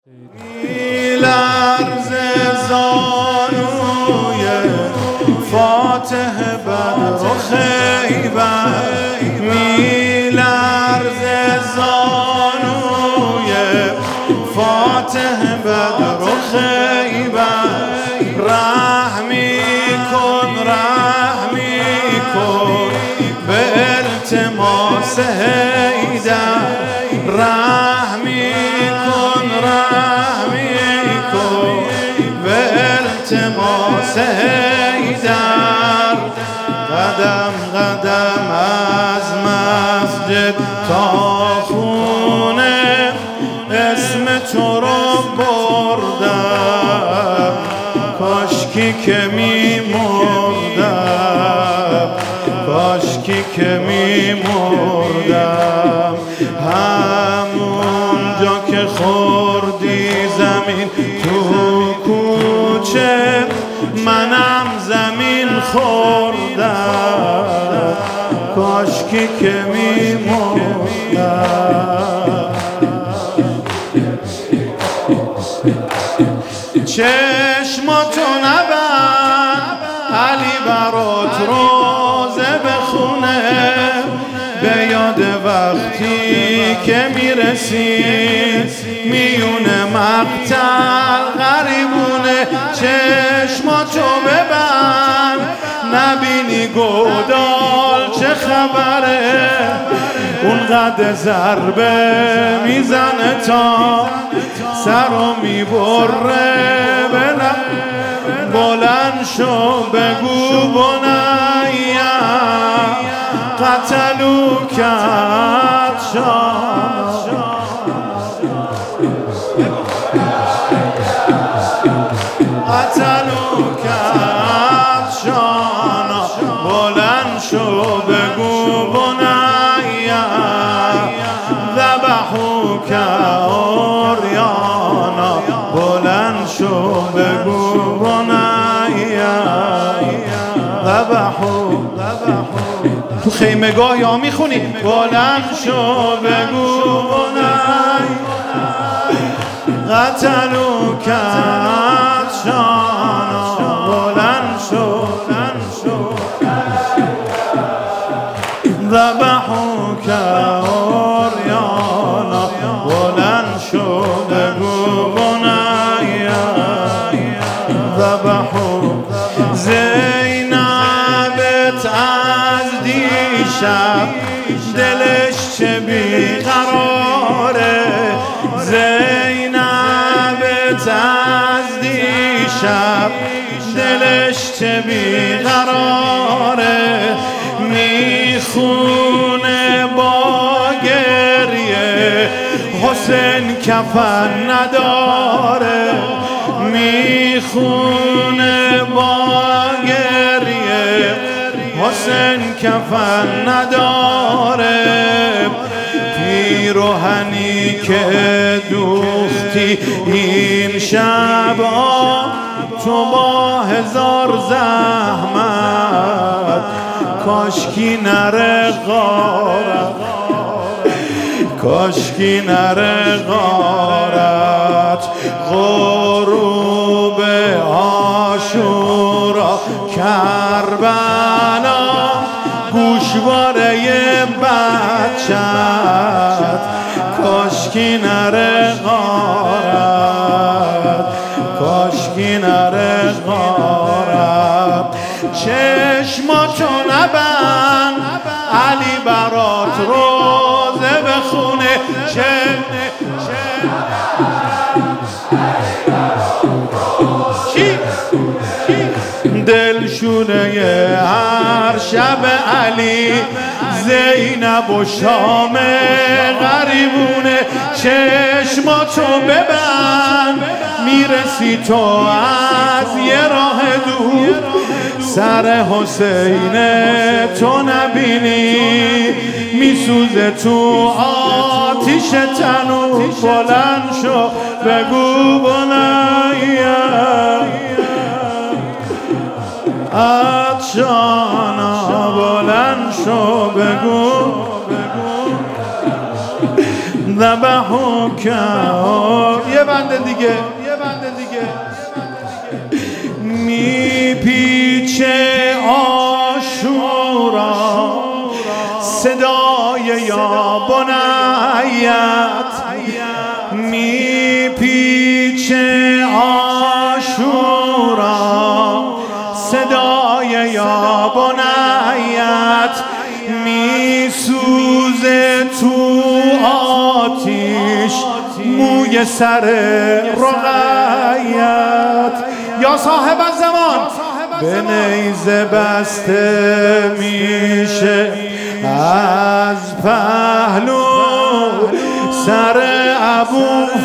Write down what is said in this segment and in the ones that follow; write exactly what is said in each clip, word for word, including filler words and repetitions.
میلرزه زانوی فاتح بدر و خیبر، میلرزه زانوی فاتح بدر و خیبر. رحمی کن رحمی کن به التماس حیدر، رحمی کن رحمی کن به التماس حیدر. قدم قدم از مسجد تا خونه اسم تو رو بردم، کاشکی که می مردم، کاشکی که می مردم. همونجا که خوردی زمین تو کوچه، منم زمین خوردم، کاشکی که می مردم. چشماتو نبند علی برات روزه بخونه، به یاد وقتی که میرسی میون مقتل غریبونه. چشماتو ببند نبینی گودال چه خبره، اون قد ضربه میزنه تا سرو میبره. بلند شو بگو بنیم قتلو کرد شانا، قتلو کرد شانا. بلند شو بگو بنیم ذبحو کرد یانا. بلند شو بگو ذبحو. تو خیمگاه یا میخونی بلند شو بگو بنای قتلو کرد شانا. بلند شو ذبحو کرد یانا. بلند شو بگو بنای ذبحو. زینبت از دیشب دلش چه بیقراره، زینبت از دیشب دلش چه بیقراره. میخونه با گریه حسین کفن نداره، میخونه با گریه حسین کفن نداره. پیراهنی که دوختی این شب تو با هزار زحمت، کاشکی نره غارت، کاشکی نره غارت. غروب عاشورا کربلا گوشواره بچت، کاشکی نره غارت، کاشکی نره غارت. چشماتو نبند علی برات روزه بخونه، چه دلشونه هر شب علی زینب و شام غریبونه. چشماتو ببند میرسی تو از یه راه دور، سر حسین تو نبینی میسوزه تو آتیش تنور. بلند شو بگو بنیم عطشانا. بلند شو بگو ذبحوک. یه بنده دیگه یه بنده دیگه میپیچه آشورا صدای یا بنیت، میپیچه آشورا صدای یا بنیت، میسوزه تو آتیش موی سر رقیت. یا صاحب الزمان به نیزه بسته میشه از پهلو سر ابو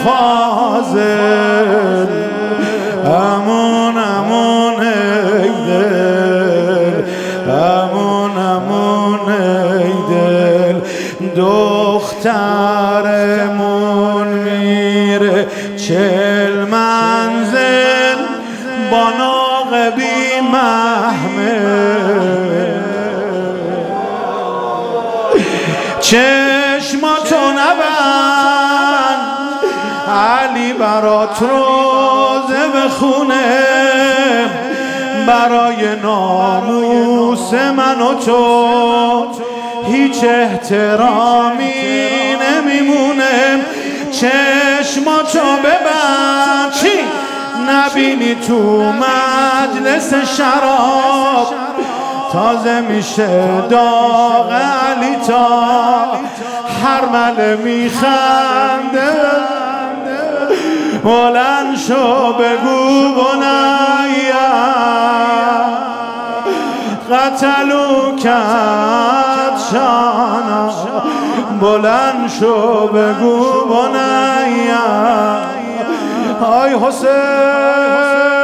فاضل. امون امون ای دل، امون امون ای دل، دخترمون میره چل منزل با ناقه بی محمل. چشماتو نبند علی برات روزه بخونه، برای ناموس من و تو هیچ احترامی نمیمونه. چشماتو ببند چی نبینی تو مجلس شراب تازه میشه داغ علی تا هرمله میخنده. بلند شو بگو بنیا قتلو کرد شانا، بلند شو بگو بنیا. آی حسین